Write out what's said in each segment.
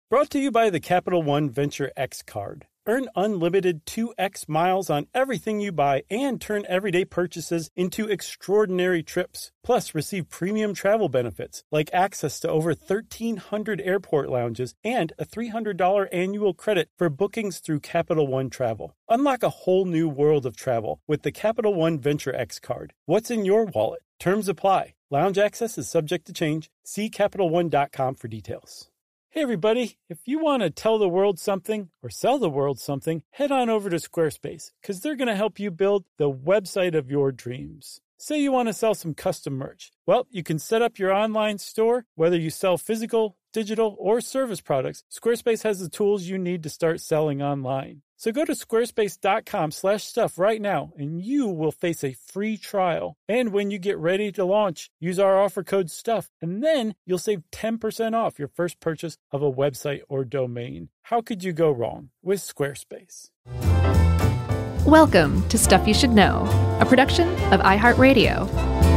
Brought to you by the Capital One Venture X card. Earn unlimited 2x miles on everything you buy and turn everyday purchases into extraordinary trips. Plus, receive premium travel benefits like access to over 1,300 airport lounges and a $300 annual credit for bookings through Capital One Travel. Unlock a whole new world of travel with the Capital One Venture X card. What's in your wallet? Terms apply. Lounge access is subject to change. See CapitalOne.com for details. Hey everybody, if you want to tell the world something or sell the world something, head on over to Squarespace because they're going to help you build the website of your dreams. Say you want to sell some custom merch. Well, you can set up your online store, whether you sell physical, digital, or service products. Squarespace has the tools you need to start selling online. So go to squarespace.com/stuff right now and you will face a free trial. And when you get ready to launch, use our offer code STUFF and then you'll save 10% off your first purchase of a website or domain. How could you go wrong with Squarespace? Welcome to Stuff You Should Know, a production of iHeartRadio.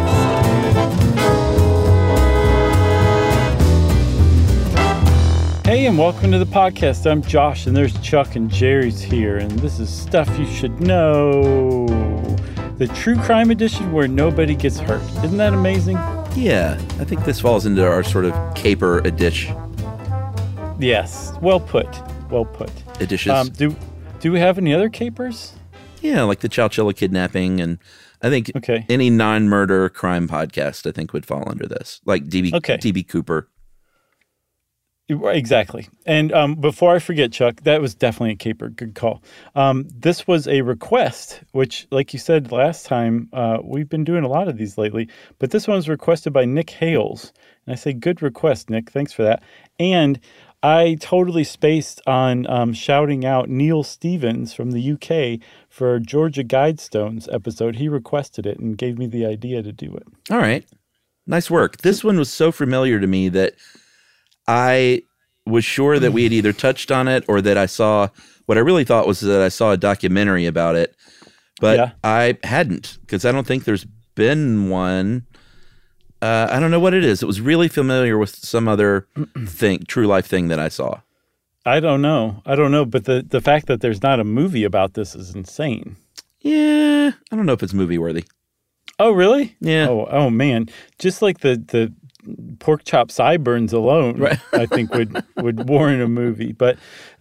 Hey, and welcome to the podcast. I'm Josh, and there's Chuck and Jerry's here, and this is Stuff You Should Know, the true crime edition where nobody gets hurt. Isn't that amazing? Yeah, I think this falls into our sort of caper edition. Yes, well put. Well put. Editions. Do we have any other capers? Yeah, like the Chowchilla kidnapping, and I think any non-murder crime podcast I think would fall under this, like DB Cooper. Exactly. And before I forget, Chuck, that was definitely a caper. Good call. This was a request, which, like you said last time, we've been doing a lot of these lately. But this one was requested by Nick Hales. And I say, good request, Nick. Thanks for that. And I totally spaced on shouting out Neil Stevens from the UK for Georgia Guidestones episode. He requested it and gave me the idea to do it. All right. Nice work. This one was so familiar to me that I was sure that we had either touched on it or that I saw what I really thought was that I saw a documentary about it, but I hadn't because I don't think there's been one. I don't know what it is. It was really familiar with some other true life thing that I saw. I don't know. But the fact that there's not a movie about this is insane. Yeah. I don't know if it's movie worthy. Oh, really? Yeah. Oh man. Just like the pork chop sideburns alone, right. I think would warrant a movie. But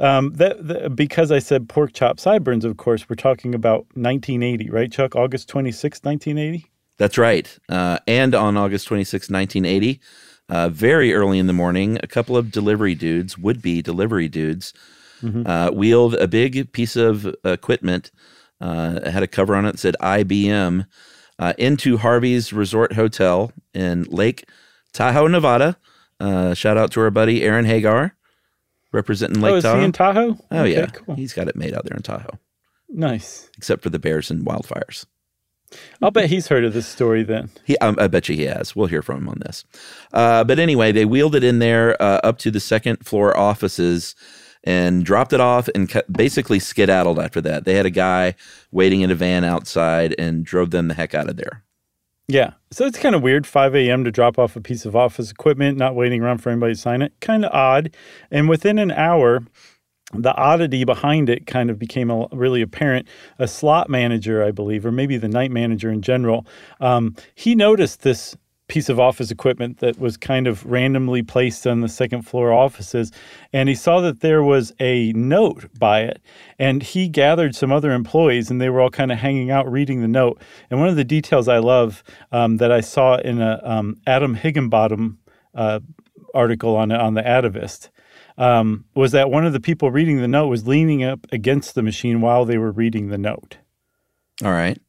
because I said pork chop sideburns, of course, we're talking about 1980, right, Chuck? August 26, 1980? That's right. And on August 26, 1980, very early in the morning, a couple of would-be delivery dudes, wheeled a big piece of equipment, it had a cover on it that said IBM, into Harvey's Resort Hotel in Lake Tahoe, Nevada. Shout out to our buddy Aaron Hagar, representing Lake Tahoe. Is he in Tahoe? Oh, okay, yeah. Cool. He's got it made out there in Tahoe. Nice. Except for the bears and wildfires. I'll bet he's heard of this story then. I bet you he has. We'll hear from him on this. But anyway, they wheeled it in there up to the second floor offices and dropped it off and basically skedaddled after that. They had a guy waiting in a van outside and drove them the heck out of there. Yeah. So it's kind of weird, 5 a.m. to drop off a piece of office equipment, not waiting around for anybody to sign it. Kind of odd. And within an hour, the oddity behind it kind of became really apparent. A slot manager, I believe, or maybe the night manager in general, he noticed this piece of office equipment that was kind of randomly placed on the second floor offices. And he saw that there was a note by it. And he gathered some other employees and they were all kind of hanging out reading the note. And one of the details I love that I saw in a Adam Higginbottom article on the Atavist was that one of the people reading the note was leaning up against the machine while they were reading the note. All right.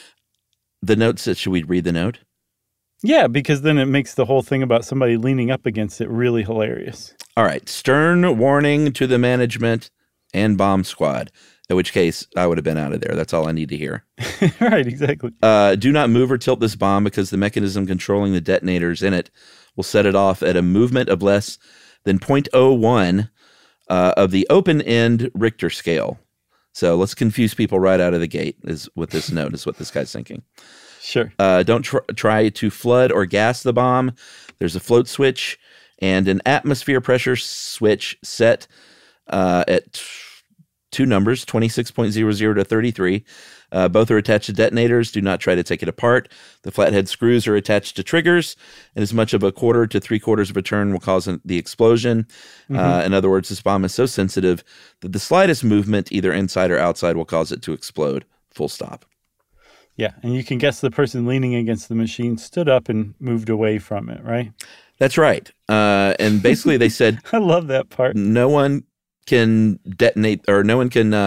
The note said, should we read the note? Yeah, because then it makes the whole thing about somebody leaning up against it really hilarious. All right. Stern warning to the management and bomb squad, in which case I would have been out of there. That's all I need to hear. Right, exactly. Do not move or tilt this bomb because the mechanism controlling the detonators in it will set it off at a movement of less than 0.01 of the open-end Richter scale. So let's confuse people right out of the gate is what this note is what this guy's thinking. Sure. Don't try to flood or gas the bomb. There's a float switch and an atmosphere pressure switch set at two numbers, 26.00 to 33. Both are attached to detonators. Do not try to take it apart. The flathead screws are attached to triggers, and as much of a quarter to 3/4 of a turn will cause the explosion. In other words, this bomb is so sensitive that the slightest movement, either inside or outside, will cause it to explode. Full stop. Yeah, and you can guess the person leaning against the machine stood up and moved away from it, right? That's right. And basically they said, I love that part. No one can detonate, or no one can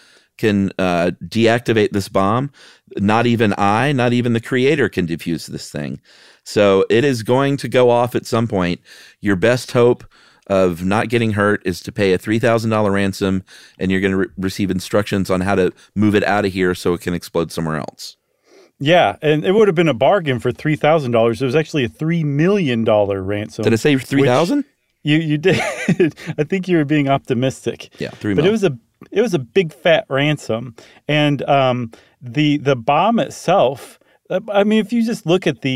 deactivate this bomb. Not even the creator can defuse this thing. So it is going to go off at some point. Your best hope of not getting hurt is to pay a $3,000 ransom, and you're going to receive instructions on how to move it out of here so it can explode somewhere else. Yeah, and it would have been a bargain for $3,000. It was actually a $3 million ransom. Did I say 3,000? You did. I think you were being optimistic. Yeah, $3 million. But it was a big fat ransom, and the bomb itself. I mean, if you just look at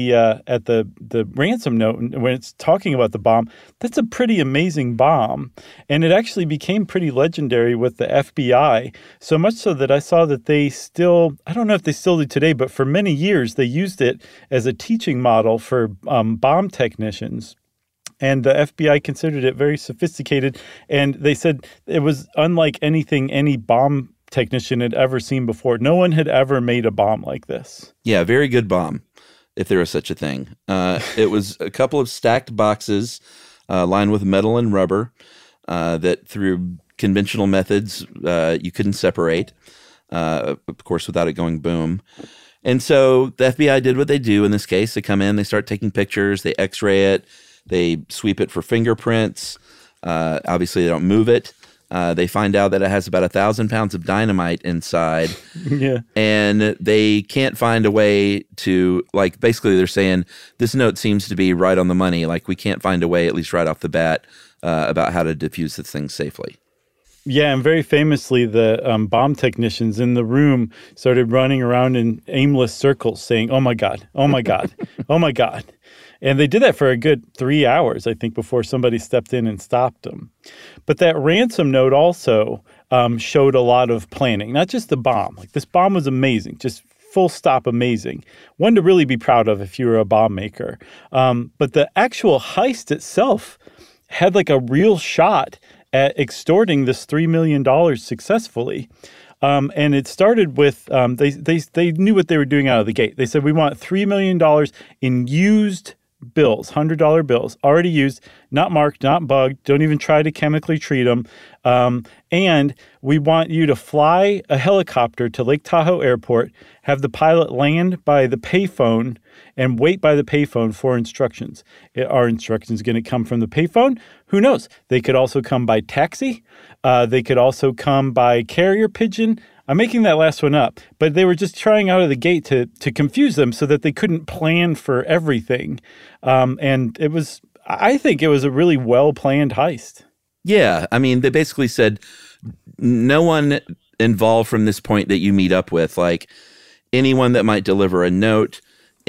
the ransom note when it's talking about the bomb, that's a pretty amazing bomb, and it actually became pretty legendary with the FBI. So much so that I saw that I don't know if they still do today, but for many years they used it as a teaching model for bomb technicians. And the FBI considered it very sophisticated, and they said it was unlike anything any bomb technician had ever seen before. No one had ever made a bomb like this. Yeah, very good bomb, if there was such a thing. It was a couple of stacked boxes lined with metal and rubber that through conventional methods you couldn't separate, of course, without it going boom. And so the FBI did what they do in this case. They come in, they start taking pictures, they x-ray it, they sweep it for fingerprints. Obviously, they don't move it. They find out that it has about 1,000 pounds of dynamite inside. Yeah. And they can't find a way to, basically they're saying, this note seems to be right on the money. We can't find a way, at least right off the bat, about how to defuse this thing safely. Yeah, and very famously, the bomb technicians in the room started running around in aimless circles saying, oh my God, oh my God, oh my God. And they did that for a good 3 hours, I think, before somebody stepped in and stopped them. But that ransom note also showed a lot of planning, not just the bomb. This bomb was amazing, just full stop amazing. One to really be proud of if you were a bomb maker. But the actual heist itself had a real shot at extorting this $3 million successfully. And it started with, they knew what they were doing out of the gate. They said, we want $3 million in used bills, $100 bills, already used, not marked, not bugged, don't even try to chemically treat them. And we want you to fly a helicopter to Lake Tahoe Airport, have the pilot land by the payphone, and wait by the payphone for instructions. Are instructions going to come from the payphone? Who knows? They could also come by taxi. They could also come by carrier pigeon. I'm making that last one up, but they were just trying out of the gate to confuse them so that they couldn't plan for everything. And I think it was a really well-planned heist. Yeah. I mean, they basically said no one involved from this point that you meet up with, anyone that might deliver a note,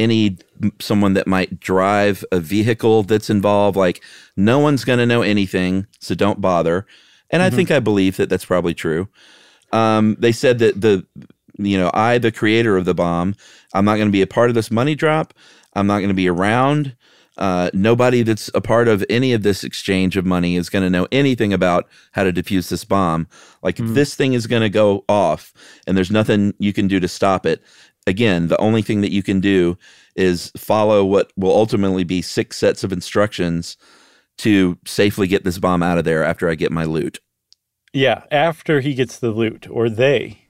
someone that might drive a vehicle that's involved, no one's going to know anything, so don't bother. And I think I believe that that's probably true. They said that the creator of the bomb, I'm not going to be a part of this money drop. I'm not going to be around. Nobody that's a part of any of this exchange of money is going to know anything about how to defuse this bomb. If this thing is going to go off and there's nothing you can do to stop it, again, the only thing that you can do is follow what will ultimately be 6 sets of instructions to safely get this bomb out of there after I get my loot. Yeah, after he gets the loot, or they.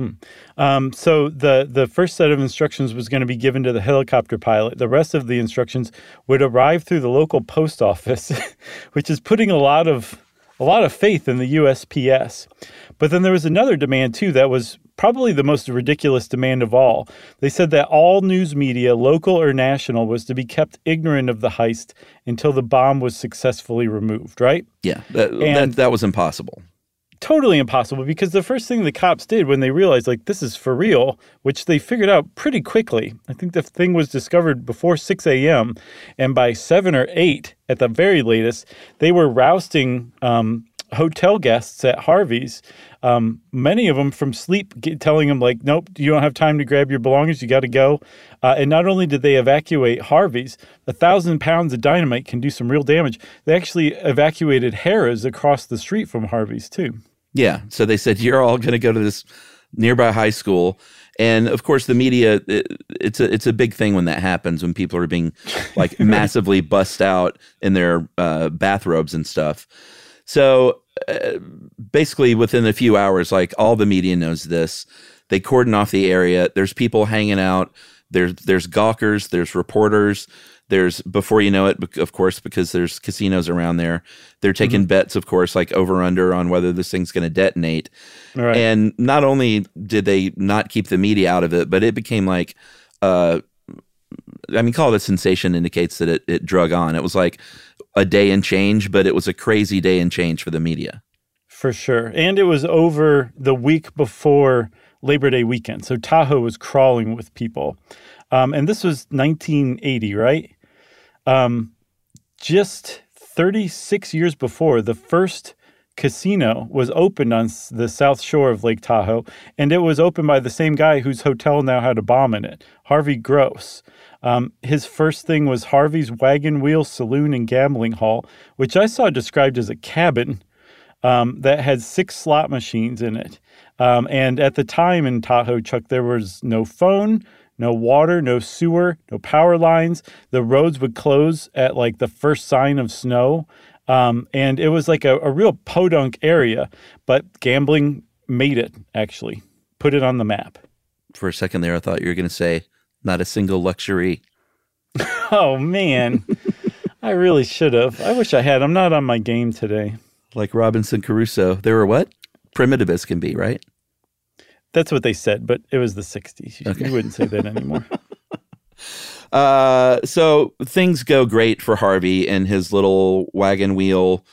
So the first set of instructions was going to be given to the helicopter pilot. The rest of the instructions would arrive through the local post office, which is putting a lot of faith in the USPS. But then there was another demand, too, that was probably the most ridiculous demand of all. They said that all news media, local or national, was to be kept ignorant of the heist until the bomb was successfully removed, right? Yeah, that was impossible. totally impossible, because the first thing the cops did when they realized, like, this is for real, which they figured out pretty quickly. I think the thing was discovered before 6 a.m. And by 7 or 8 at the very latest, they were rousting hotel guests at Harvey's, many of them from sleep, telling them, like, nope, you don't have time to grab your belongings, you got to go. And not only did they evacuate Harvey's, 1,000 pounds of dynamite can do some real damage. They actually evacuated Harrah's across the street from Harvey's too. Yeah, so they said, you're all going to go to this nearby high school. And of course, the media, it's a big thing when that happens, when people are being like massively bussed out in their bathrobes and stuff. So basically within a few hours, like, all the media knows this. They cordon off the area. There's people hanging out. There's gawkers. There's reporters. There's, before you know it, of course, because there's casinos around there, they're taking bets, of course, like over under on whether this thing's going to detonate. Right. And not only did they not keep the media out of it, but it became like, call it a sensation, indicates that it drug on. It was like a day and change, but it was a crazy day and change for the media. For sure. And it was over the week before Labor Day weekend. So Tahoe was crawling with people. And this was 1980, right? Just 36 years before, the first casino was opened on the south shore of Lake Tahoe, and it was opened by the same guy whose hotel now had a bomb in it, Harvey Gross. His first thing was Harvey's Wagon Wheel Saloon and Gambling Hall, which I saw described as a cabin that had 6 slot machines in it. And at the time in Tahoe, Chuck, there was no phone, no water, no sewer, no power lines. The roads would close at like the first sign of snow. And it was like a real podunk area, but gambling made it, actually, put it on the map. For a second there, I thought you were going to say, not a single luxury. Oh, man. I really should have. I wish I had. I'm not on my game today. Like Robinson Crusoe. They were what? Primitive as can be, right? That's what they said, but it was the 60s. You wouldn't say that anymore. So things go great for Harvey and his little wagon wheel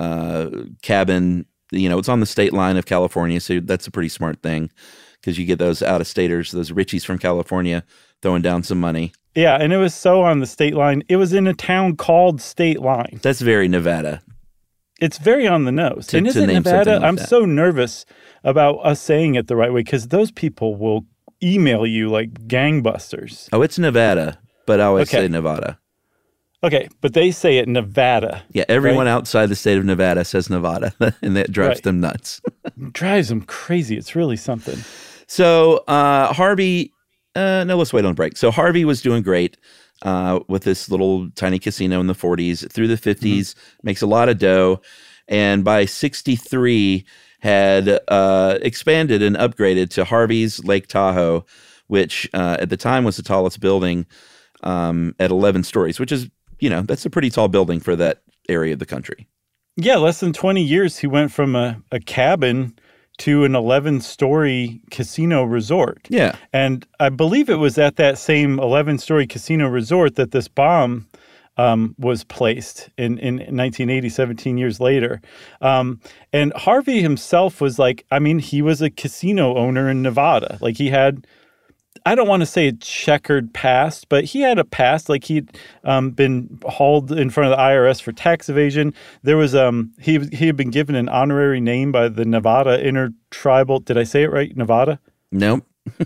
cabin. You know, it's on the state line of California, so that's a pretty smart thing, because you get those out-of-staters, those Richies from California, throwing down some money. Yeah, and it was so on the state line. It was in a town called State Line. That's very Nevada. It's very on the nose. And isn't Nevada? Like I'm so nervous about us saying it the right way, because those people will email you like gangbusters. Oh, it's Nevada, but I always say Nevada. Okay, but they say it Nevada. Yeah, everyone outside the state of Nevada says Nevada, and that drives them nuts. Drives them crazy. It's really something. So Harvey, let's wait on the break. So Harvey was doing great with this little tiny casino in the 40s. Through the 50s, makes a lot of dough. And by 63, had expanded and upgraded to Harvey's Lake Tahoe, which at the time was the tallest building at 11 stories, which is, that's a pretty tall building for that area of the country. Yeah, less than 20 years, he went from a cabin to an 11-story casino resort. Yeah. And I believe it was at that same 11-story casino resort that this bomb was placed in 1980, 17 years later. And Harvey himself was he was a casino owner in Nevada. Like, he had, I don't want to say a checkered past, but he had a past. Like, he'd been hauled in front of the IRS for tax evasion. There was he had been given an honorary name by the Nevada Intertribal. Did I say it right? Nevada? Nope.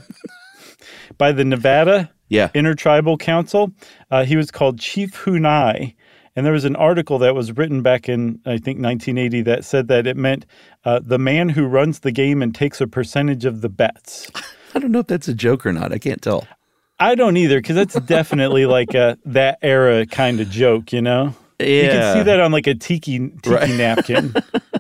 By the Nevada Intertribal Council. He was called Chief Hunai. And there was an article that was written back in, I think, 1980 that said that it meant the man who runs the game and takes a percentage of the bets. I don't know if that's a joke or not. I can't tell. I don't either, because that's definitely like that era kind of joke, Yeah. You can see that on like a tiki napkin.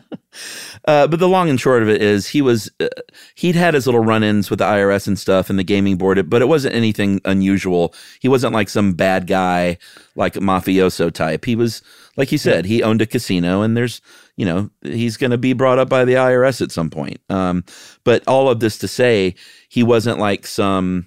But the long and short of it is he'd had his little run-ins with the IRS and stuff and the gaming board, but it wasn't anything unusual. He wasn't like some bad guy, like a mafioso type. He was, like you said, he owned a casino, and there's, he's going to be brought up by the IRS at some point. But all of this to say, he wasn't like some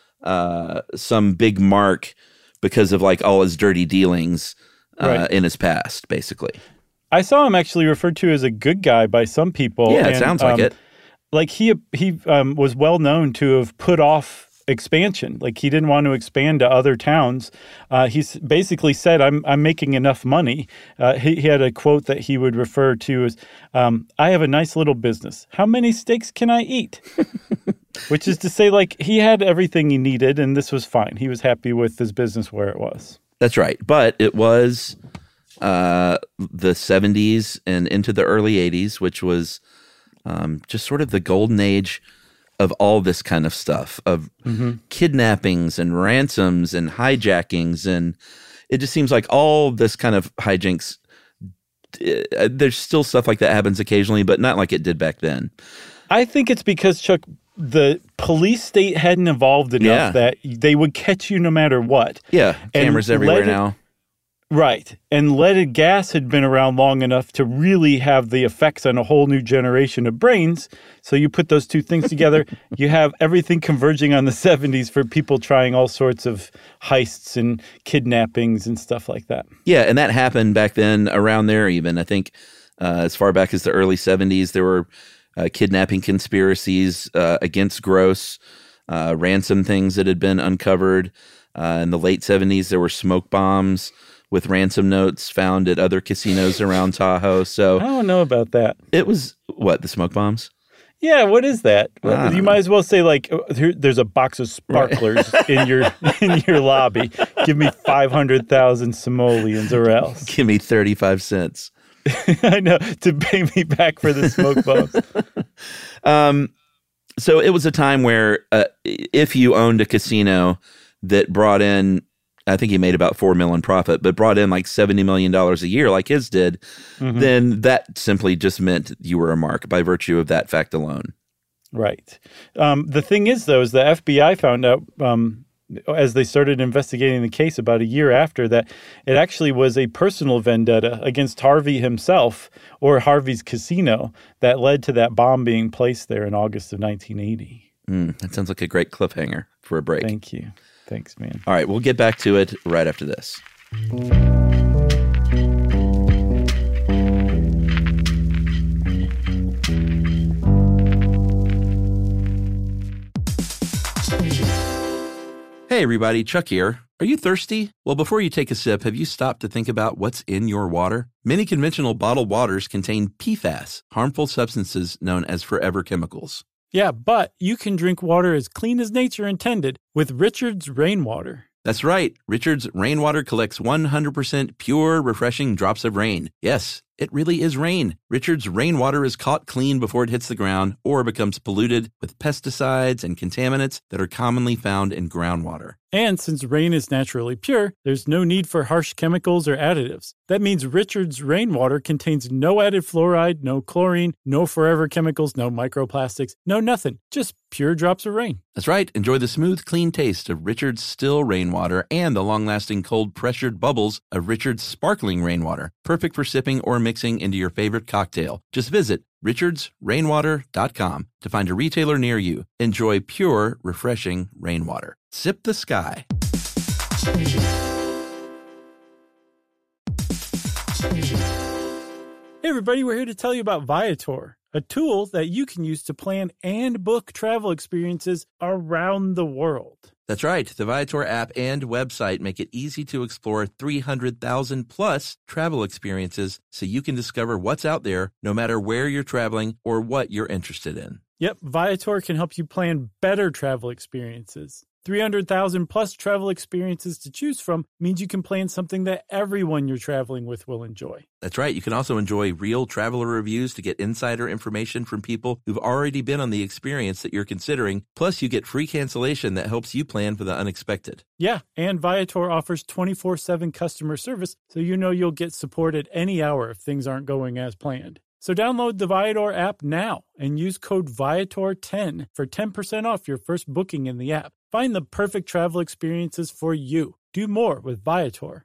big mark because of like all his dirty dealings in his past, basically. I saw him actually referred to as a good guy by some people. Yeah, it sounds like it. Like he was well known to have put off expansion. Like he didn't want to expand to other towns. He's basically said, I'm making enough money. He had a quote that he would refer to as, I have a nice little business. How many steaks can I eat? Which is to say, like, he had everything he needed, and this was fine. He was happy with his business where it was. That's right. But it was the 70s and into the early 80s, which was just sort of the golden age of all this kind of stuff, of kidnappings and ransoms and hijackings. And it just seems like all this kind of hijinks, there's still stuff like that happens occasionally, but not like it did back then. I think it's because, Chuck, the police state hadn't evolved enough that they would catch you no matter what. Yeah, cameras everywhere now. Right. And leaded gas had been around long enough to really have the effects on a whole new generation of brains. So you put those two things together, you have everything converging on the 70s for people trying all sorts of heists and kidnappings and stuff like that. Yeah, and that happened back then around there even. I think as far back as the early 70s, there were kidnapping conspiracies against Gross, ransom things that had been uncovered. In the late 70s, there were smoke bombs with ransom notes found at other casinos around Tahoe. So I don't know about that. It was, what, the smoke bombs? Yeah, what is that? You might as well say, like, there's a box of sparklers in your lobby. Give me 500,000 simoleons or else. Give me 35 cents. I know, to pay me back for the smoke bombs. So it was a time where if you owned a casino that brought in, I think he made about $4 million profit, but brought in like $70 million a year like his did, then that simply just meant you were a mark by virtue of that fact alone. Right. The thing is, though, is the FBI found out as they started investigating the case about a year after that it actually was a personal vendetta against Harvey himself or Harvey's casino that led to that bomb being placed there in August of 1980. That sounds like a great cliffhanger for a break. Thank you. Thanks, man. All right, we'll get back to it right after this. Hey everybody, Chuck here. Are you thirsty? Well, before you take a sip, have you stopped to think about what's in your water? Many conventional bottled waters contain PFAS, harmful substances known as forever chemicals. Yeah, but you can drink water as clean as nature intended with Richard's Rainwater. That's right. Richard's Rainwater collects 100% pure, refreshing drops of rain. Yes, it really is rain. Richard's Rainwater is caught clean before it hits the ground or becomes polluted with pesticides and contaminants that are commonly found in groundwater. And since rain is naturally pure, there's no need for harsh chemicals or additives. That means Richard's Rainwater contains no added fluoride, no chlorine, no forever chemicals, no microplastics, no nothing. Just pure drops of rain. That's right. Enjoy the smooth, clean taste of Richard's still rainwater and the long-lasting cold pressured bubbles of Richard's sparkling rainwater. Perfect for sipping or mixing into your favorite cocktail. Just visit richardsrainwater.com to find a retailer near you. Enjoy pure, refreshing rainwater. Sip the sky. Hey everybody, we're here to tell you about Viator, a tool that you can use to plan and book travel experiences around the world. That's right. The Viator app and website make it easy to explore 300,000 plus travel experiences so you can discover what's out there no matter where you're traveling or what you're interested in. Yep, Viator can help you plan better travel experiences. 300,000 plus travel experiences to choose from means you can plan something that everyone you're traveling with will enjoy. That's right. You can also enjoy real traveler reviews to get insider information from people who've already been on the experience that you're considering. Plus, you get free cancellation that helps you plan for the unexpected. Yeah, and Viator offers 24/7 customer service, so you know you'll get support at any hour if things aren't going as planned. So download the Viator app now and use code Viator10 for 10% off your first booking in the app. Find the perfect travel experiences for you. Do more with Viator.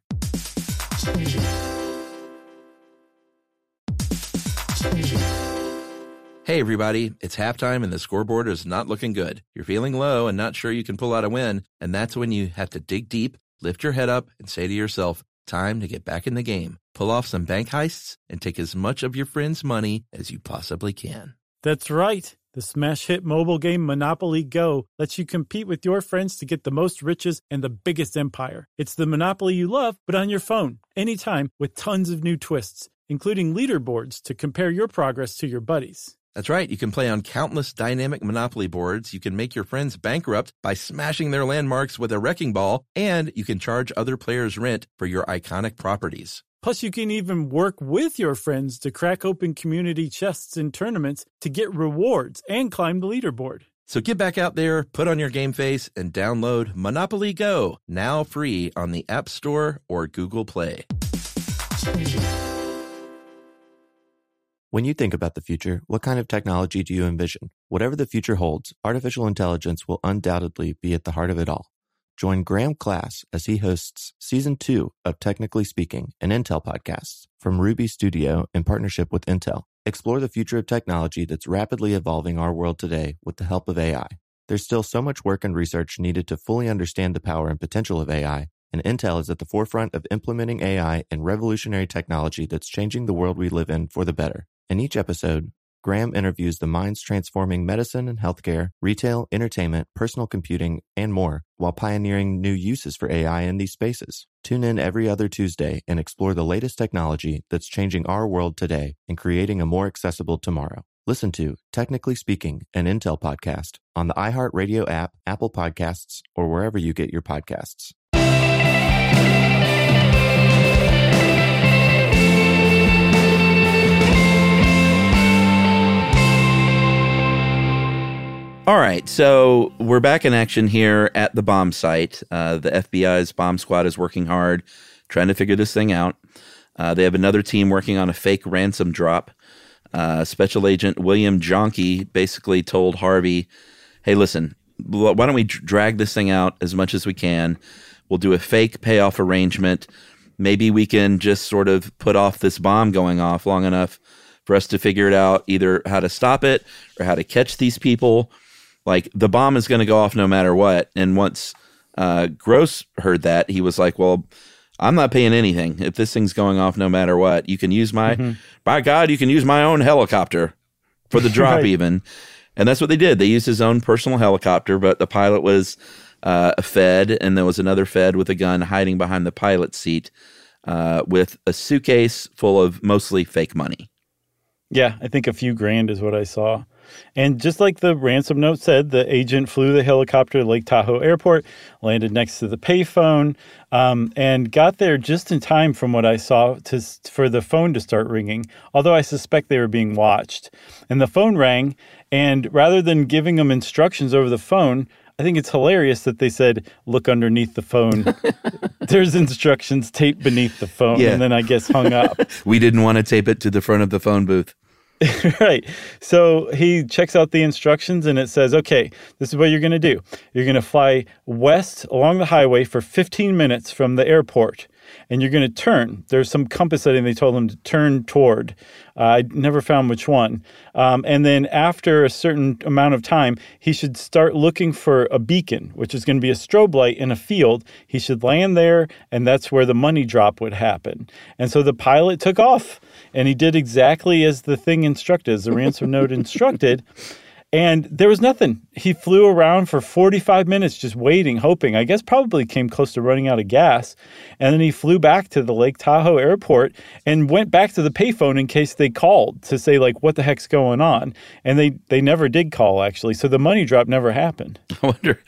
Hey everybody, it's halftime and the scoreboard is not looking good. You're feeling low and not sure you can pull out a win, and that's when you have to dig deep, lift your head up, and say to yourself, Time to get back in the game, pull off some bank heists, and take as much of your friends' money as you possibly can. That's right. The smash hit mobile game Monopoly Go lets you compete with your friends to get the most riches and the biggest empire. It's the Monopoly you love, but on your phone, anytime, with tons of new twists, including leaderboards to compare your progress to your buddies. That's right. You can play on countless dynamic Monopoly boards. You can make your friends bankrupt by smashing their landmarks with a wrecking ball, and you can charge other players rent for your iconic properties. Plus, you can even work with your friends to crack open community chests in tournaments to get rewards and climb the leaderboard. So get back out there, put on your game face, and download Monopoly Go, now free on the App Store or Google Play. When you think about the future, what kind of technology do you envision? Whatever the future holds, artificial intelligence will undoubtedly be at the heart of it all. Join Graham Class as he hosts Season 2 of Technically Speaking, an Intel podcast from Ruby Studio in partnership with Intel. Explore the future of technology that's rapidly evolving our world today with the help of AI. There's still so much work and research needed to fully understand the power and potential of AI, and Intel is at the forefront of implementing AI and revolutionary technology that's changing the world we live in for the better. In each episode, Graham interviews the minds transforming medicine and healthcare, retail, entertainment, personal computing, and more, while pioneering new uses for AI in these spaces. Tune in every other Tuesday and explore the latest technology that's changing our world today and creating a more accessible tomorrow. Listen to Technically Speaking, an Intel podcast on the iHeartRadio app, Apple Podcasts, or wherever you get your podcasts. All right, so we're back in action here at the bomb site. The FBI's bomb squad is working hard, trying to figure this thing out. They have another team working on a fake ransom drop. Special Agent William Jonke basically told Harvey, hey, listen, why don't we drag this thing out as much as we can? We'll do a fake payoff arrangement. Maybe we can just sort of put off this bomb going off long enough for us to figure it out, either how to stop it or how to catch these people. Like, the bomb is going to go off no matter what. And once Gross heard that, he was like, well, I'm not paying anything if this thing's going off no matter what. You can use by God, you can use my own helicopter for the drop right. Even. And that's what they did. They used his own personal helicopter, but the pilot was a Fed, and there was another Fed with a gun hiding behind the pilot's seat with a suitcase full of mostly fake money. Yeah, I think a few grand is what I saw. And just like the ransom note said, the agent flew the helicopter to Lake Tahoe Airport, landed next to the payphone, and got there just in time from what I saw for the phone to start ringing, although I suspect they were being watched. And the phone rang, and rather than giving them instructions over the phone, I think it's hilarious that they said, look underneath the phone. There's instructions taped beneath the phone, and then I guess hung up. We didn't want to tape it to the front of the phone booth. Right. So he checks out the instructions and it says, okay, this is what you're going to do. You're going to fly west along the highway for 15 minutes from the airport. And you're going to turn. There's some compass setting they told him to turn toward. I never found which one. And then after a certain amount of time, he should start looking for a beacon, which is going to be a strobe light in a field. He should land there, and that's where the money drop would happen. And so the pilot took off, and he did exactly as the thing instructed, as the ransom note instructed. And there was nothing. He flew around for 45 minutes just waiting, hoping. I guess probably came close to running out of gas. And then he flew back to the Lake Tahoe airport and went back to the payphone in case they called to say, like, what the heck's going on? And they never did call, actually. So the money drop never happened. I wonder,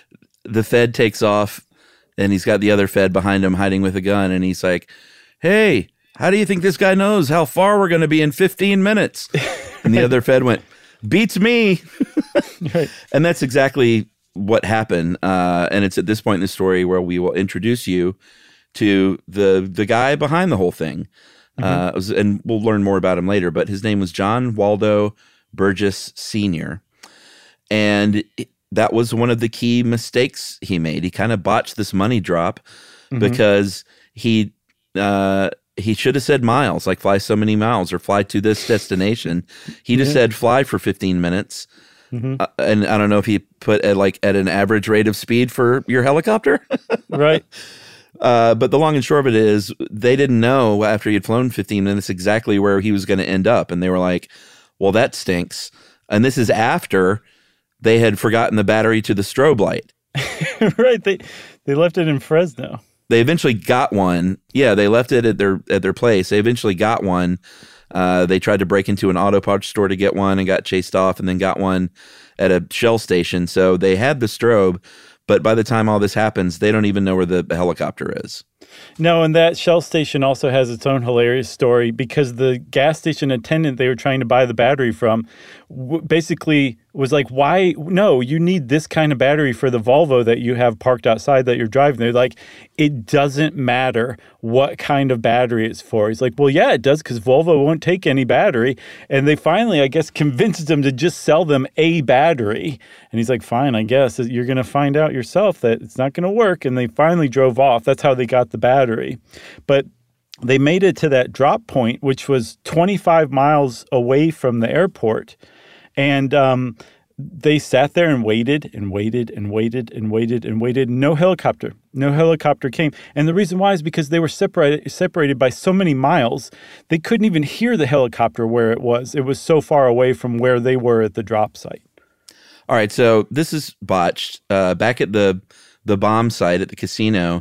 the Fed takes off, and he's got the other Fed behind him hiding with a gun. And he's like, hey, how do you think this guy knows how far we're going to be in 15 minutes? And the other Fed went, beats me. Right. And that's exactly what happened. And it's at this point in the story where we will introduce you to the guy behind the whole thing. And we'll learn more about him later. But his name was John Waldo Burgess Sr. And that was one of the key mistakes he made. He kind of botched this money drop because he should have said miles, like fly so many miles or fly to this destination. He just said fly for 15 minutes. And I don't know if he put at an average rate of speed for your helicopter. Right. But the long and short of it is they didn't know after he had flown 15 minutes exactly where he was going to end up. And they were like, well, that stinks. And this is after they had forgotten the battery to the strobe light. Right. They left it in Fresno. They eventually got one. Yeah, they left it at their place. They eventually got one. They tried to break into an auto parts store to get one and got chased off, and then got one at a Shell station. So they had the strobe, but by the time all this happens, they don't even know where the helicopter is. No, and that Shell station also has its own hilarious story because the gas station attendant they were trying to buy the battery from basically was like, why? No, you need this kind of battery for the Volvo that you have parked outside that you're driving. They're like, it doesn't matter what kind of battery it's for. He's like, well, yeah, it does because Volvo won't take any battery. And they finally, I guess, convinced him to just sell them a battery. And he's like, fine, I guess you're going to find out yourself that it's not going to work. And they finally drove off. That's how they got the battery. But they made it to that drop point, which was 25 miles away from the airport. And they sat there and waited and waited and waited and waited and waited. No helicopter came. And the reason why is because they were separated by so many miles, they couldn't even hear the helicopter where it was. It was so far away from where they were at the drop site. All right, so this is botched. Back at the bomb site at the casino,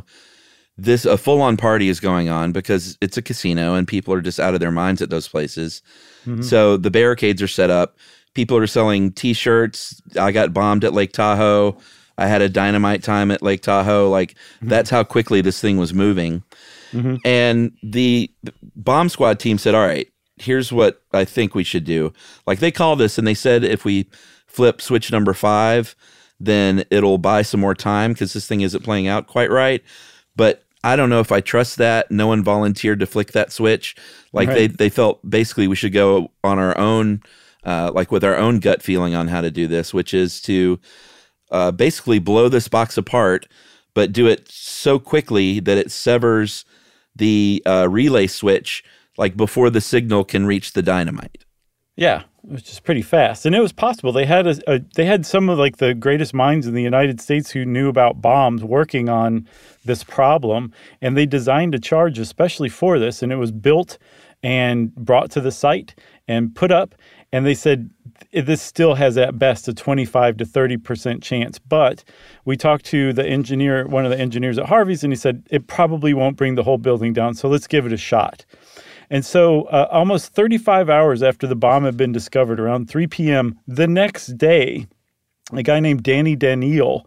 a full-on party is going on because it's a casino and people are just out of their minds at those places. Mm-hmm. So the barricades are set up. People are selling T-shirts. I got bombed at Lake Tahoe. I had a dynamite time at Lake Tahoe. Like, that's how quickly this thing was moving. Mm-hmm. And the bomb squad team said, all right, here's what I think we should do. Like, they called us and they said if we flip switch number 5, then it'll buy some more time because this thing isn't playing out quite right. But I don't know if I trust that. No one volunteered to flick that switch. Like, right. They felt basically we should go on our own, like with our own gut feeling on how to do this, which is to basically blow this box apart, but do it so quickly that it severs the relay switch, like before the signal can reach the dynamite. Yeah, which is pretty fast, and it was possible. They had they had some of like the greatest minds in the United States who knew about bombs working on this problem, and they designed a charge especially for this, and it was built and brought to the site and put up. And they said this still has at best a 25 to 30% chance. But we talked to the engineer, one of the engineers at Harvey's, and he said it probably won't bring the whole building down. So let's give it a shot. And so almost 35 hours after the bomb had been discovered, around 3 p.m. the next day, a guy named Danny Daniel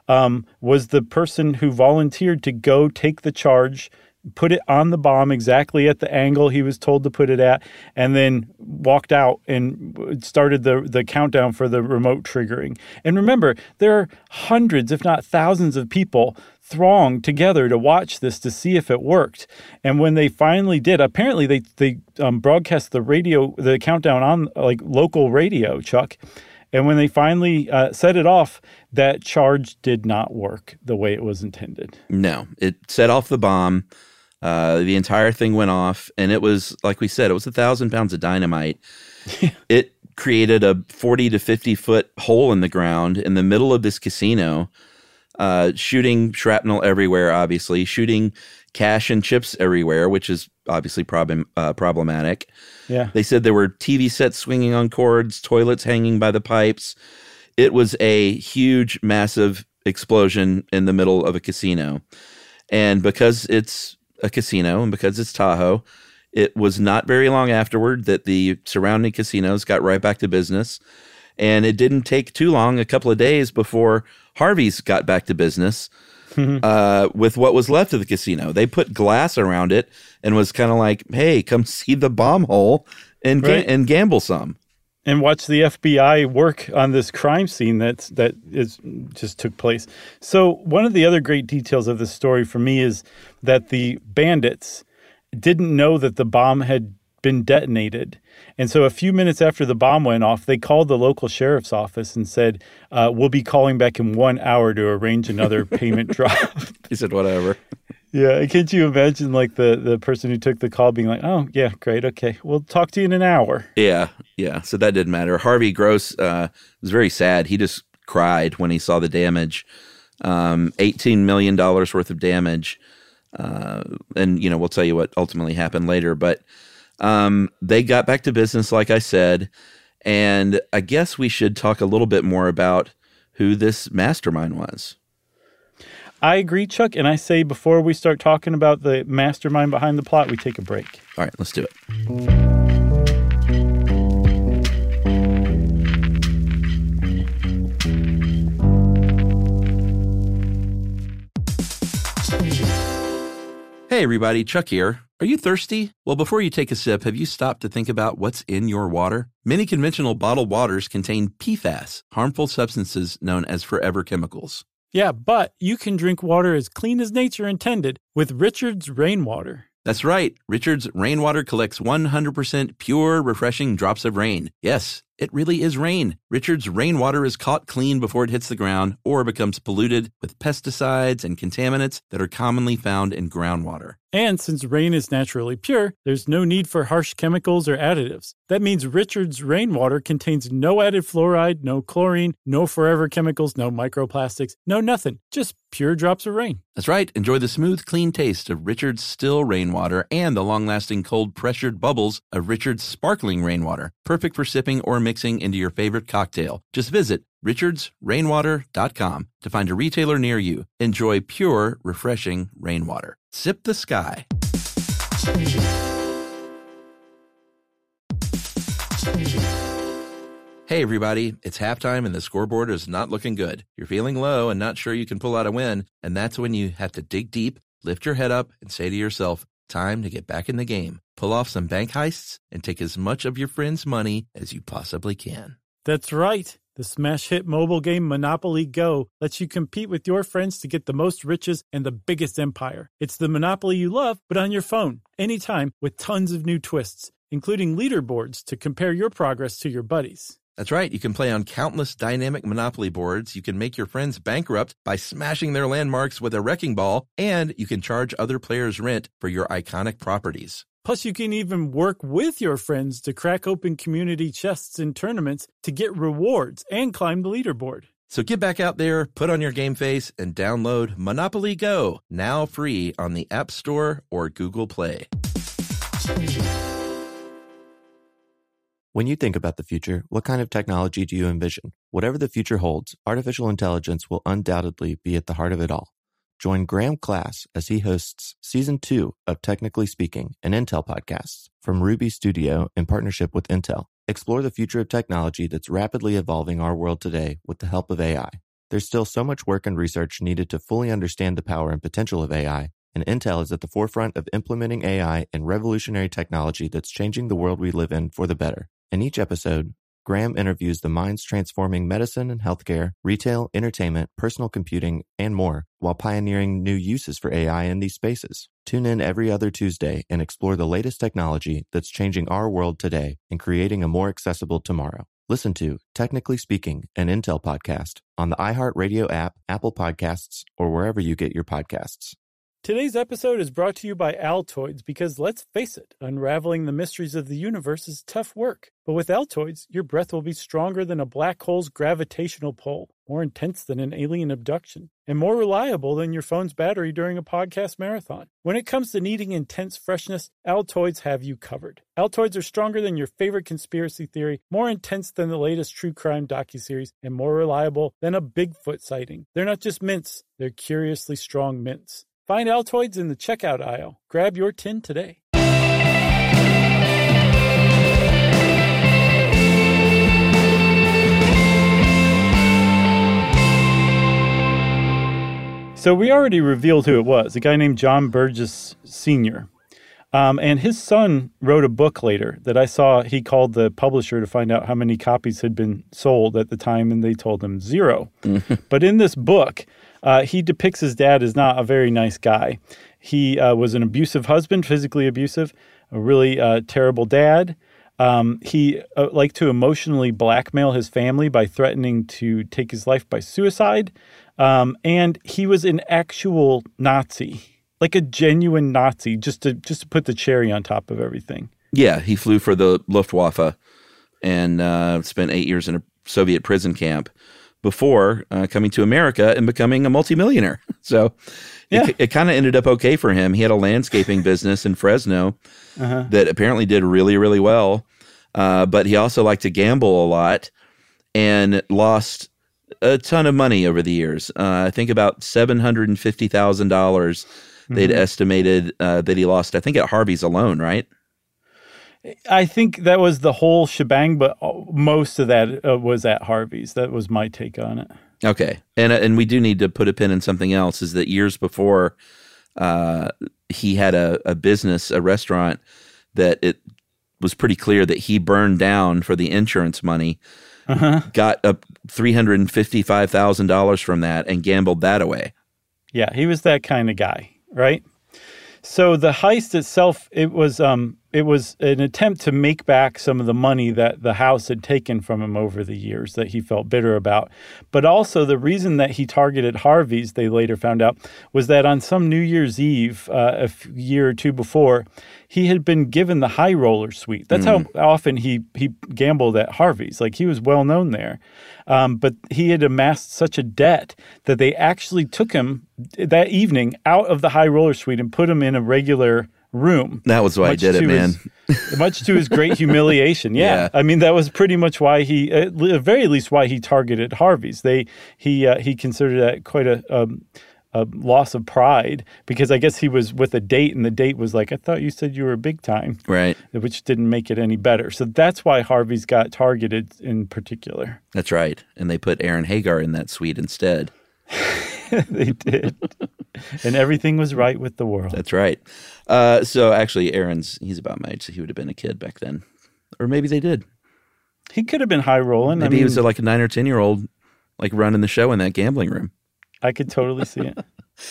was the person who volunteered to go take the charge, put it on the bomb exactly at the angle he was told to put it at, and then walked out and started the countdown for the remote triggering. And remember, there are hundreds, if not thousands of people thronged together to watch this to see if it worked. And when they finally did, apparently they broadcast the countdown on like local radio, Chuck. And when they finally set it off, that charge did not work the way it was intended. No, it set off the bomb. The entire thing went off, and it was, like we said, it was 1,000 pounds of dynamite. It created a 40 to 50 foot hole in the ground in the middle of this casino, shooting shrapnel everywhere, obviously, shooting cash and chips everywhere, which is obviously problematic. Yeah. They said there were TV sets swinging on cords, toilets hanging by the pipes. It was a huge, massive explosion in the middle of a casino. And because it's a casino and because it's Tahoe, it was not very long afterward that the surrounding casinos got right back to business. And it didn't take too long, a couple of days, before Harvey's got back to business with what was left of the casino. They put glass around it and was kind of like, hey, come see the bomb hole and gamble some. And watch the FBI work on this crime scene that just took place. So one of the other great details of this story for me is that the bandits didn't know that the bomb had been detonated. And so a few minutes after the bomb went off, they called the local sheriff's office and said, we'll be calling back in 1 hour to arrange another payment drop. He said, whatever. Yeah, can't you imagine like the person who took the call being like, oh, yeah, great, okay, we'll talk to you in an hour. Yeah, so that didn't matter. Harvey Gross was very sad. He just cried when he saw the damage. $18 million worth of damage. And, we'll tell you what ultimately happened later. But they got back to business, like I said. And I guess we should talk a little bit more about who this mastermind was. I agree, Chuck. And I say before we start talking about the mastermind behind the plot, we take a break. All right, let's do it. Hey everybody, Chuck here. Are you thirsty? Well, before you take a sip, have you stopped to think about what's in your water? Many conventional bottled waters contain PFAS, harmful substances known as forever chemicals. Yeah, but you can drink water as clean as nature intended with Richard's Rainwater. That's right. Richard's Rainwater collects 100% pure, refreshing drops of rain. Yes, it really is rain. Richard's Rainwater is caught clean before it hits the ground or becomes polluted with pesticides and contaminants that are commonly found in groundwater. And since rain is naturally pure, there's no need for harsh chemicals or additives. That means Richard's Rainwater contains no added fluoride, no chlorine, no forever chemicals, no microplastics, no nothing. Just pure drops of rain. That's right. Enjoy the smooth, clean taste of Richard's still rainwater and the long-lasting cold pressured bubbles of Richard's sparkling rainwater. Perfect for sipping or mixing into your favorite cocktail. Just visit richardsrainwater.com to find a retailer near you. Enjoy pure, refreshing rainwater. Sip the sky. Hey everybody, it's halftime and the scoreboard is not looking good. You're feeling low and not sure you can pull out a win, and that's when you have to dig deep, lift your head up, and say to yourself, time to get back in the game. Pull off some bank heists and take as much of your friends' money as you possibly can. That's right. The smash hit mobile game Monopoly Go lets you compete with your friends to get the most riches and the biggest empire. It's the Monopoly you love, but on your phone, anytime, with tons of new twists, including leaderboards to compare your progress to your buddies. That's right. You can play on countless dynamic Monopoly boards. You can make your friends bankrupt by smashing their landmarks with a wrecking ball, and you can charge other players rent for your iconic properties. Plus, you can even work with your friends to crack open community chests in tournaments to get rewards and climb the leaderboard. So get back out there, put on your game face, and download Monopoly Go, now free on the App Store or Google Play. When you think about the future, what kind of technology do you envision? Whatever the future holds, artificial intelligence will undoubtedly be at the heart of it all. Join Graham Class as he hosts Season 2 of Technically Speaking, an Intel podcast from Ruby Studio in partnership with Intel. Explore the future of technology that's rapidly evolving our world today with the help of AI. There's still so much work and research needed to fully understand the power and potential of AI, and Intel is at the forefront of implementing AI and revolutionary technology that's changing the world we live in for the better. In each episode, Graham interviews the minds transforming medicine and healthcare, retail, entertainment, personal computing, and more, while pioneering new uses for AI in these spaces. Tune in every other Tuesday and explore the latest technology that's changing our world today and creating a more accessible tomorrow. Listen to Technically Speaking, an Intel podcast on the iHeartRadio app, Apple Podcasts, or wherever you get your podcasts. Today's episode is brought to you by Altoids because, let's face it, unraveling the mysteries of the universe is tough work. But with Altoids, your breath will be stronger than a black hole's gravitational pull, more intense than an alien abduction, and more reliable than your phone's battery during a podcast marathon. When it comes to needing intense freshness, Altoids have you covered. Altoids are stronger than your favorite conspiracy theory, more intense than the latest true crime docuseries, and more reliable than a Bigfoot sighting. They're not just mints, they're curiously strong mints. Find Altoids in the checkout aisle. Grab your tin today. So we already revealed who it was, a guy named John Burgess Sr. And his son wrote a book later that I saw. He called the publisher to find out how many copies had been sold at the time, and they told him 0. But in this book, he depicts his dad as not a very nice guy. He was an abusive husband, physically abusive, a really terrible dad. He liked to emotionally blackmail his family by threatening to take his life by suicide. And he was an actual Nazi, like a genuine Nazi, just to put the cherry on top of everything. Yeah, he flew for the Luftwaffe and spent 8 years in a Soviet prison camp. before coming to America and becoming a multimillionaire. So it kind of ended up okay for him. He had a landscaping business in Fresno that apparently did really, really well. But he also liked to gamble a lot and lost a ton of money over the years. I think about $750,000 they'd estimated that he lost, I think, at Harvey's alone, right? I think that was the whole shebang, but most of that was at Harvey's. That was my take on it. Okay. And we do need to put a pin in something else, is that years before he had a business, a restaurant, that it was pretty clear that he burned down for the insurance money, got up $355,000 from that and gambled that away. Yeah, he was that kind of guy, right? So the heist itself, it was an attempt to make back some of the money that the house had taken from him over the years that he felt bitter about. But also the reason that he targeted Harvey's, they later found out, was that on some New Year's Eve, a year or two before, he had been given the high roller suite. That's how often he gambled at Harvey's. Like, he was well known there. But he had amassed such a debt that they actually took him that evening out of the high roller suite and put him in a regular room. That was why he did it, man. Much to his great humiliation. Yeah. I mean, that was pretty much why he, at the very least, why he targeted Harvey's. He considered that quite a loss of pride, because I guess he was with a date, and the date was like, I thought you said you were big time. Right. Which didn't make it any better. So that's why Harvey's got targeted in particular. That's right. And they put Aaron Hagar in that suite instead. They did. And everything was right with the world. That's right. So actually, he's about my age, so he would have been a kid back then. Or maybe they did. He could have been high rolling. Maybe he was like a 9 or 10-year-old, like running the show in that gambling room. I could totally see it.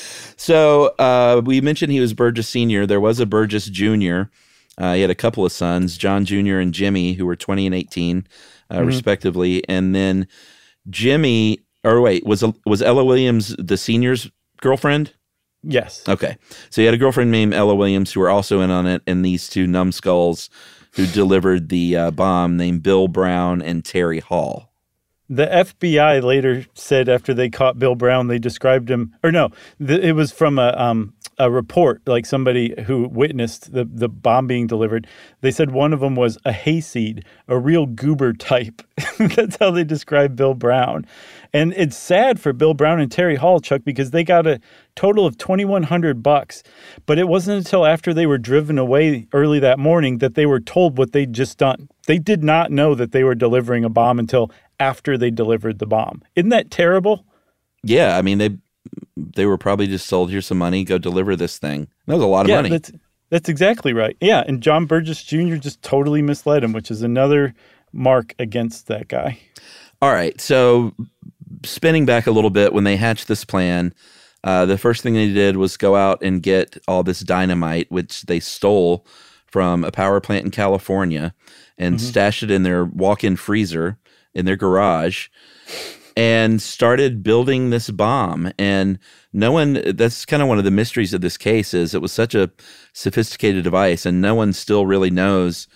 So we mentioned he was Burgess Sr. There was a Burgess Jr. He had a couple of sons, John Jr. and Jimmy, who were 20 and 18, respectively. And then Jimmy, was Ella Williams the senior's girlfriend? Yes. Okay. So he had a girlfriend named Ella Williams who were also in on it, and these two numbskulls who delivered the bomb named Bill Brown and Terry Hall. The FBI later said, after they caught Bill Brown, they described him, it was from a report, like somebody who witnessed the bomb being delivered. They said one of them was a hayseed, a real goober type. That's how they described Bill Brown. And it's sad for Bill Brown and Terry Hall, Chuck, because they got a total of $2,100. But it wasn't until after they were driven away early that morning that they were told what they'd just done. They did not know that they were delivering a bomb until after they delivered the bomb. Isn't that terrible? Yeah, I mean, they were probably just told, here's some money, go deliver this thing. That was a lot of money. That's exactly right. Yeah, and John Burgess Jr. just totally misled him, which is another mark against that guy. All right, so spinning back a little bit, when they hatched this plan, the first thing they did was go out and get all this dynamite, which they stole from a power plant in California, and stashed it in their walk-in freezer in their garage, and started building this bomb. And that's kind of one of the mysteries of this case, is it was such a sophisticated device, and no one still really knows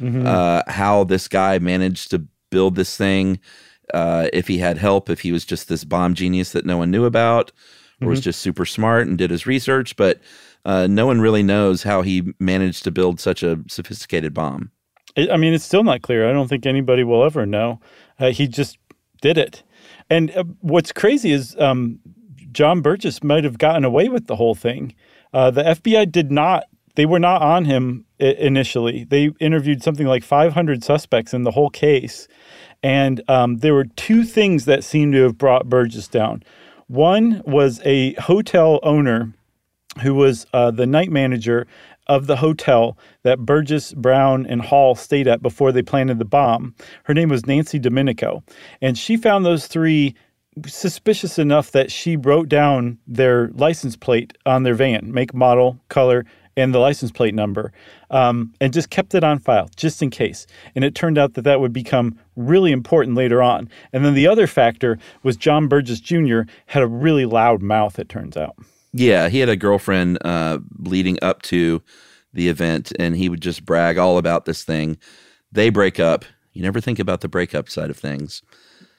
how this guy managed to build this thing, if he had help, if he was just this bomb genius that no one knew about, or was just super smart and did his research. But no one really knows how he managed to build such a sophisticated bomb. I mean, it's still not clear. I don't think anybody will ever know. He just did it. And what's crazy is John Burgess might have gotten away with the whole thing. The FBI they were not on him initially. They interviewed something like 500 suspects in the whole case. And there were two things that seemed to have brought Burgess down. One was a hotel owner who was the night manager of the hotel that Burgess, Brown, and Hall stayed at before they planted the bomb. Her name was Nancy Domenico. And she found those three suspicious enough that she wrote down their license plate on their van, make, model, color, and the license plate number, and just kept it on file, just in case. And it turned out that would become really important later on. And then the other factor was John Burgess Jr. had a really loud mouth, it turns out. Yeah, he had a girlfriend leading up to the event, and he would just brag all about this thing. They break up. You never think about the breakup side of things.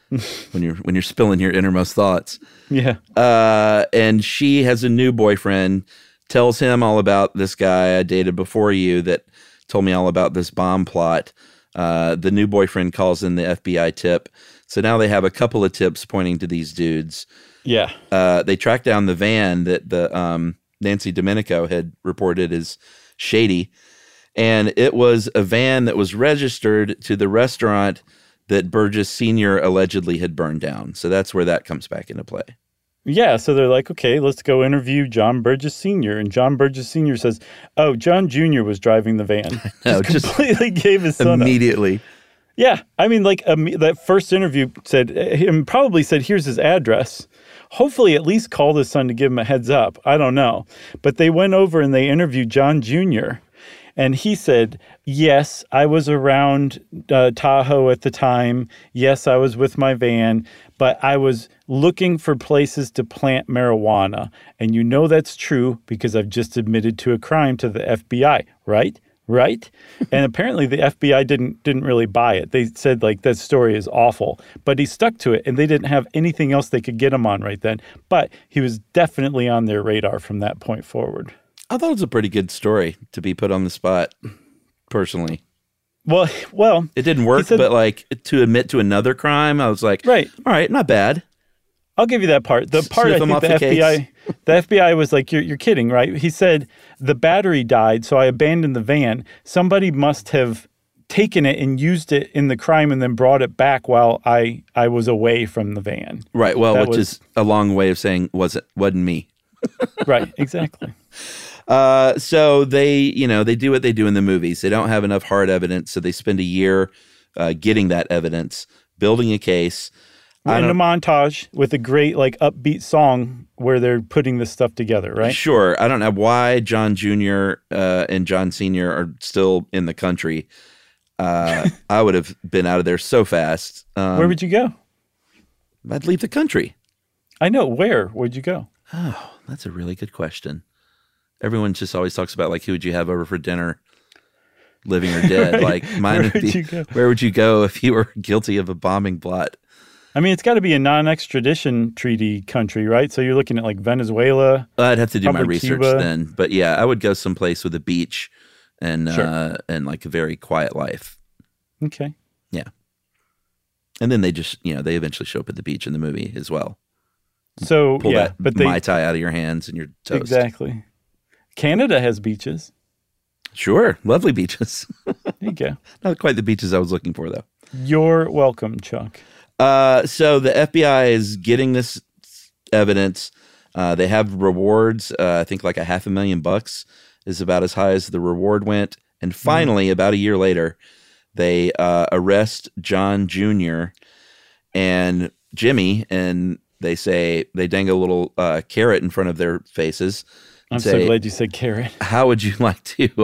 when you're spilling your innermost thoughts. Yeah. And she has a new boyfriend, tells him all about this guy I dated before you that told me all about this bomb plot. The new boyfriend calls in the FBI tip. So now they have a couple of tips pointing to these dudes. Yeah. They track down the van that the Nancy Domenico had reported as shady. And it was a van that was registered to the restaurant that Burgess Sr. allegedly had burned down. So that's where that comes back into play. Yeah, so they're like, okay, let's go interview John Burgess Sr. And John Burgess Sr. says, oh, John Jr. was driving the van. No, just completely gave his son immediately. up. Yeah, I mean, like that first interview probably said, here's his address. Hopefully at least called his son to give him a heads up. I don't know. But they went over and they interviewed John Jr., and he said, yes, I was around Tahoe at the time. Yes, I was with my van, but I was looking for places to plant marijuana. And you know that's true because I've just admitted to a crime to the FBI, right? Right? And apparently the FBI didn't really buy it. They said, like, that story is awful. But he stuck to it, and they didn't have anything else they could get him on right then. But he was definitely on their radar from that point forward. I thought it was a pretty good story to be put on the spot, personally. Well, it didn't work, but like to admit to another crime, I was like, right, all right, not bad. I'll give you that part. The part I think the FBI was like, you're kidding, right? He said the battery died, so I abandoned the van. Somebody must have taken it and used it in the crime and then brought it back while I was away from the van. Right. Well, which is a long way of saying wasn't me. Right. Exactly. So they do what they do in the movies. They don't have enough hard evidence, so they spend a year getting that evidence, building a case. In a montage with a great, like, upbeat song where they're putting this stuff together, right? Sure. I don't know why John Jr. And John Sr. are still in the country. I would have been out of there so fast. Where would you go? I'd leave the country. I know. Where would you go? Oh, that's a really good question. Everyone just always talks about, like, who would you have over for dinner, living or dead? Right. Like, mine would be, where would you go if you were guilty of a bombing plot? I mean, it's got to be a non-extradition treaty country, right? So you're looking at, like, Venezuela. I'd have to do my research Cuba. then. But yeah, I would go someplace with a beach and like a very quiet life. Okay. Yeah. And then they just, they eventually show up at the beach in the movie as well. So, pull that Mai Tai out of your hands and you're toast. Exactly. Canada has beaches. Sure. Lovely beaches. There you go. Not quite the beaches I was looking for, though. You're welcome, Chuck. So the FBI is getting this evidence. They have rewards. I think like $500,000 is about as high as the reward went. And finally, about a year later, they arrest John Jr. and Jimmy, and they dangle a little carrot in front of their faces. I'm so glad you said carrot. How would you like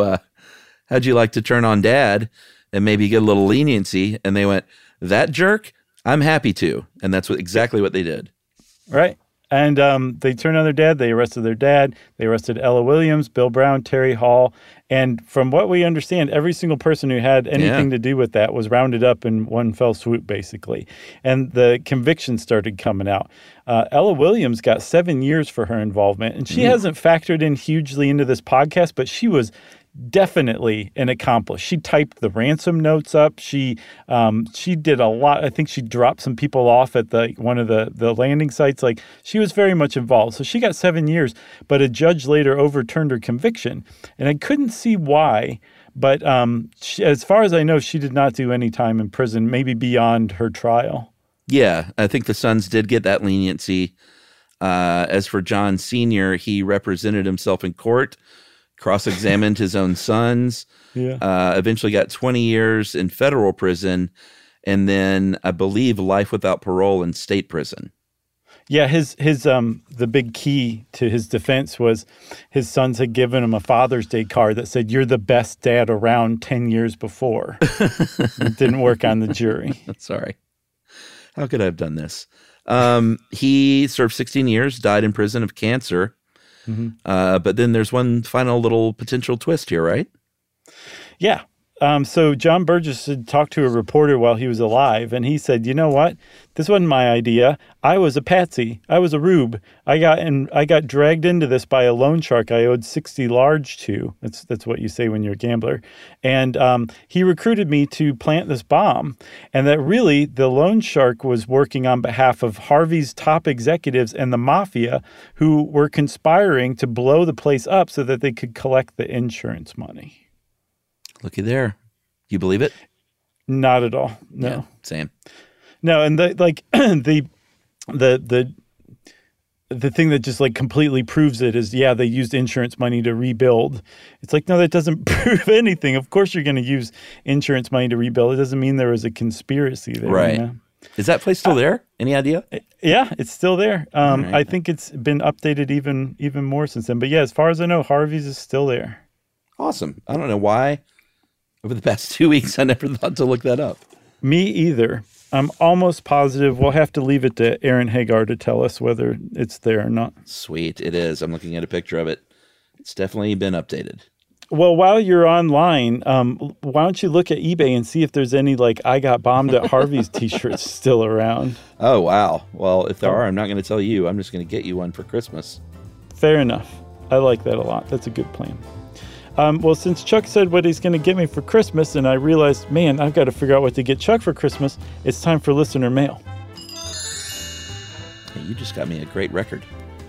to turn on Dad and maybe get a little leniency? And they went, that jerk? I'm happy to. And that's exactly what they did. Right. And they turned on their dad. They arrested their dad. They arrested Ella Williams, Bill Brown, Terry Hall. And from what we understand, every single person who had anything to do with that was rounded up in one fell swoop, basically. And the convictions started coming out. Ella Williams got 7 years for her involvement. And she hasn't factored in hugely into this podcast, but she was definitely an accomplice. She typed the ransom notes up. She did a lot. I think she dropped some people off at one of the landing sites. Like, she was very much involved. So she got 7 years, but a judge later overturned her conviction. And I couldn't see why, but as far as I know, she did not do any time in prison, maybe beyond her trial. Yeah, I think the sons did get that leniency. As for John Sr., he represented himself in court, cross-examined his own sons, eventually got 20 years in federal prison, and then I believe life without parole in state prison. Yeah, his the big key to his defense was his sons had given him a Father's Day card that said, "You're the best dad around 10 years before." It didn't work on the jury. Sorry. How could I have done this? He served 16 years, died in prison of cancer. Mm-hmm. But then there's one final little potential twist here, right? Yeah. So John Burgess had talked to a reporter while he was alive, and he said, "You know what? This wasn't my idea. I was a patsy. I was a rube. I got dragged into this by a loan shark I owed 60 large to." That's what you say when you're a gambler. And he recruited me to plant this bomb, and that really the loan shark was working on behalf of Harvey's top executives and the mafia, who were conspiring to blow the place up so that they could collect the insurance money. Looky there. You believe it? Not at all. No. Yeah, same. No, and the thing that just like completely proves it is, yeah, they used insurance money to rebuild. It's like, no, that doesn't prove anything. Of course you're going to use insurance money to rebuild. It doesn't mean there was a conspiracy there. Right. You know? Is that place still there? Any idea? Yeah, it's still there. Right. I think it's been updated even more since then. But yeah, as far as I know, Harvey's is still there. Awesome. I don't know why. Over the past 2 weeks, I never thought to look that up. Me either. I'm almost positive. We'll have to leave it to Aaron Hagar to tell us whether it's there or not. Sweet. It is. I'm looking at a picture of it. It's definitely been updated. Well, while you're online, why don't you look at eBay and see if there's any, like, I got bombed at Harvey's t-shirts still around. Oh, wow. Well, if there are, I'm not going to tell you. I'm just going to get you one for Christmas. Fair enough. I like that a lot. That's a good plan. Well, since Chuck said what he's going to get me for Christmas, and I realized, man, I've got to figure out what to get Chuck for Christmas, it's time for listener mail. Hey, you just got me a great record.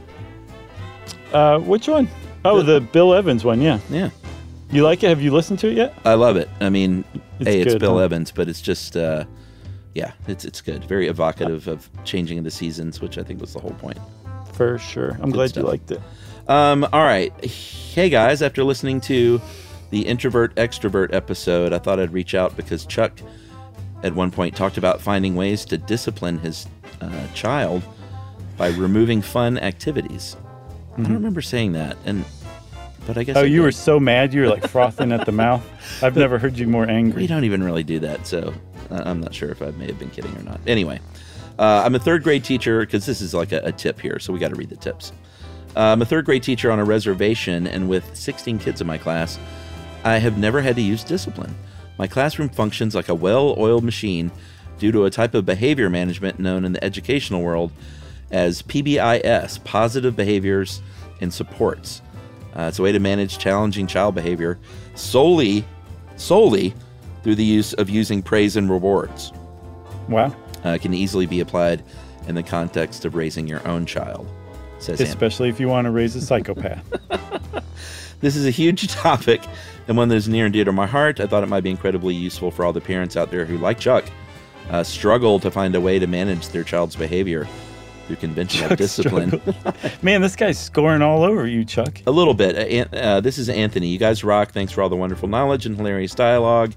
Which one? Oh, the Bill Evans one, yeah. Yeah. You like it? Have you listened to it yet? I love it. I mean, it's good, Bill huh? Evans, but it's just, it's good. Very evocative of changing the seasons, which I think was the whole point. For sure. I'm glad stuff. you liked it. All right. Hey, guys, after listening to the Introvert Extrovert episode, I thought I'd reach out because Chuck at one point talked about finding ways to discipline his child by removing fun activities. I don't remember saying that, but I guess. Oh, you were so mad you were like frothing at the mouth? I've never heard you more angry. We don't even really do that, so I'm not sure if I may have been kidding or not. Anyway, I'm a third grade teacher, because this is like a tip here, so we got to read the tips. I'm a third grade teacher on a reservation, and with 16 kids in my class, I have never had to use discipline. My classroom functions like a well-oiled machine due to a type of behavior management known in the educational world as PBIS, Positive Behaviors and Supports. It's a way to manage challenging child behavior solely through the use of using praise and rewards. Wow. It can easily be applied in the context of raising your own child. Especially if you want to raise a psychopath. This is a huge topic and one that is near and dear to my heart. I thought it might be incredibly useful for all the parents out there who, like Chuck, struggle to find a way to manage their child's behavior through conventional discipline. Man, this guy's scoring all over you, Chuck. A little bit. This is Anthony. You guys rock. Thanks for all the wonderful knowledge and hilarious dialogue.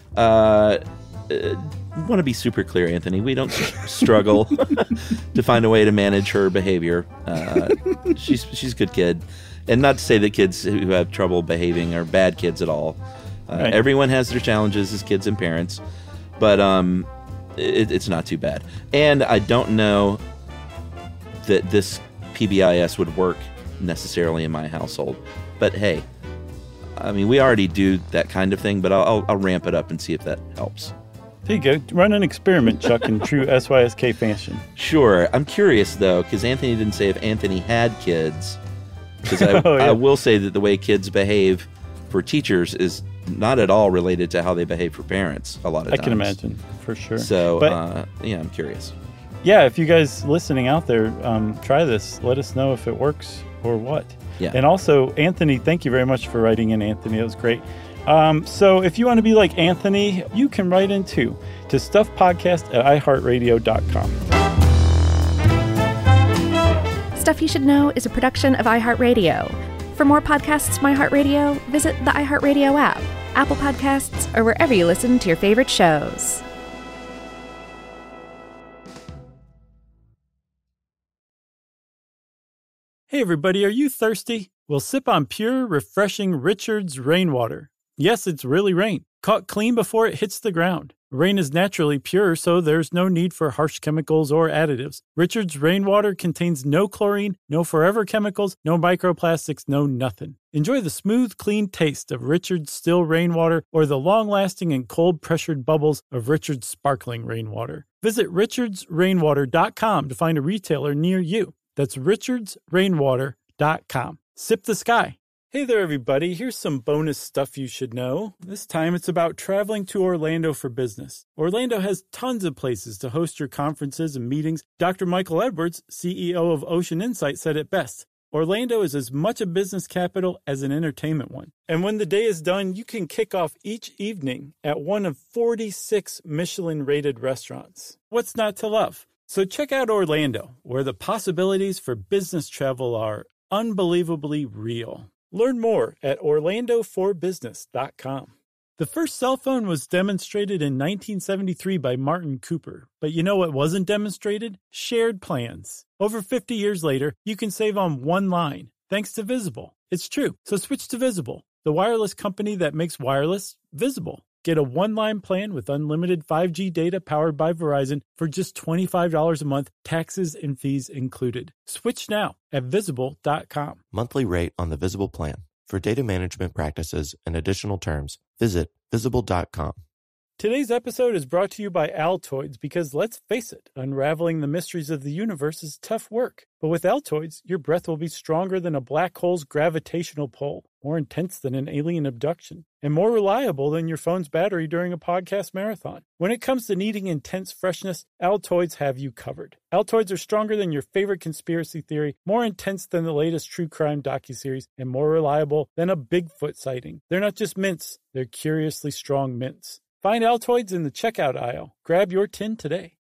Want to be super clear, Anthony. We don't struggle to find a way to manage her behavior. She's a good kid. And not to say that kids who have trouble behaving are bad kids at all. Right. Everyone has their challenges as kids and parents. But it's not too bad. And I don't know that this PBIS would work necessarily in my household. But hey, I mean, we already do that kind of thing, but I'll ramp it up and see if that helps. There you go. Run an experiment, Chuck, in true SYSK fashion. Sure. I'm curious, though, because Anthony didn't say if Anthony had kids. Because Oh, yeah. I will say that the way kids behave for teachers is not at all related to how they behave for parents a lot of times. I can imagine, for sure. So, But, I'm curious. yeah, if you guys listening out there, try this. Let us know if it works or what. Yeah. And also, Anthony, thank you very much for writing in, Anthony. That was great. So if you want to be like Anthony, you can write in too to stuffpodcast@iheartradio.com. Stuff You Should Know is a production of iHeartRadio. For more podcasts from iHeartRadio, visit the iHeartRadio app, Apple Podcasts, or wherever you listen to your favorite shows. Hey everybody, are you thirsty? Well, sip on pure, refreshing Richard's Rainwater. Yes, it's really rain, caught clean before it hits the ground. Rain is naturally pure, so there's no need for harsh chemicals or additives. Richard's rainwater contains no chlorine, no forever chemicals, no microplastics, no nothing. Enjoy the smooth, clean taste of Richard's still rainwater or the long-lasting and cold-pressured bubbles of Richard's sparkling rainwater. Visit richardsrainwater.com to find a retailer near you. That's richardsrainwater.com. Sip the sky. Hey there, everybody. Here's some bonus stuff you should know. This time it's about traveling to Orlando for business. Orlando has tons of places to host your conferences and meetings. Dr. Michael Edwards, CEO of Ocean Insight, said it best. Orlando is as much a business capital as an entertainment one. And when the day is done, you can kick off each evening at one of 46 Michelin-rated restaurants. What's not to love? So check out Orlando, where the possibilities for business travel are unbelievably real. Learn more at orlandoforbusiness.com. The first cell phone was demonstrated in 1973 by Martin Cooper. But you know what wasn't demonstrated? Shared plans. Over 50 years later, you can save on one line, thanks to Visible. It's true, so switch to Visible, the wireless company that makes wireless visible. Get a one-line plan with unlimited 5G data powered by Verizon for just $25 a month, taxes and fees included. Switch now at Visible.com. Monthly rate on the Visible plan. For data management practices and additional terms, visit Visible.com. Today's episode is brought to you by Altoids because, let's face it, unraveling the mysteries of the universe is tough work. But with Altoids, your breath will be stronger than a black hole's gravitational pull, more intense than an alien abduction, and more reliable than your phone's battery during a podcast marathon. When it comes to needing intense freshness, Altoids have you covered. Altoids are stronger than your favorite conspiracy theory, more intense than the latest true crime docuseries, and more reliable than a Bigfoot sighting. They're not just mints, they're curiously strong mints. Find Altoids in the checkout aisle. Grab your tin today.